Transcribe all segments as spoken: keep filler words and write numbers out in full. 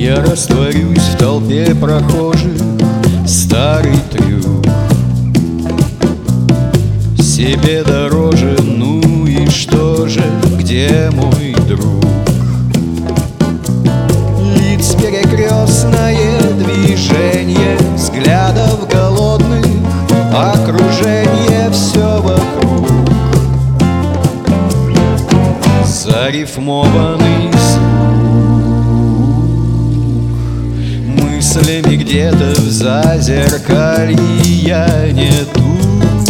Я растворюсь в толпе прохожих, старый трюк. Себе дороже, ну и что же, где мой друг? Лиц перекрестное движение, взглядов голодных, окружение все вокруг. Зарифмованный звук, мыслями где-то в зазеркалье я не тут.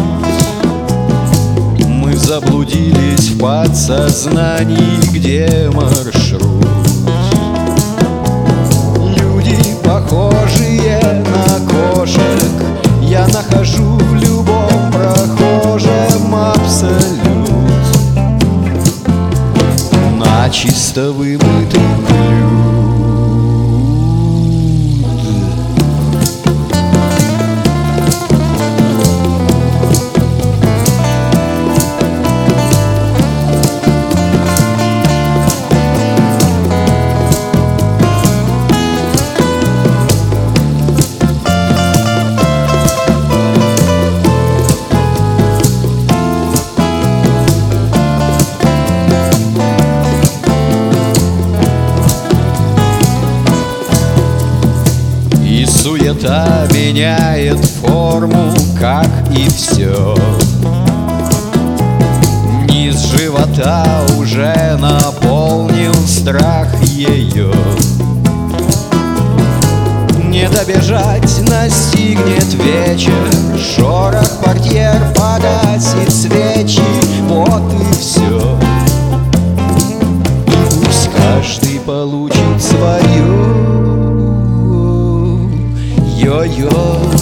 Мы заблудились в подсознании, где маршрут. Люди, похожие на кошек, я нахожу в любом прохожем абсолют. Начисто вымытый блюд. Суета меняет форму, как и все. Низ живота уже наполнил страх ее. Не добежать, настигнет вечер, шорох портьер, погасит свечи, вот и все. И пусть каждый получит свое. Йо-йо.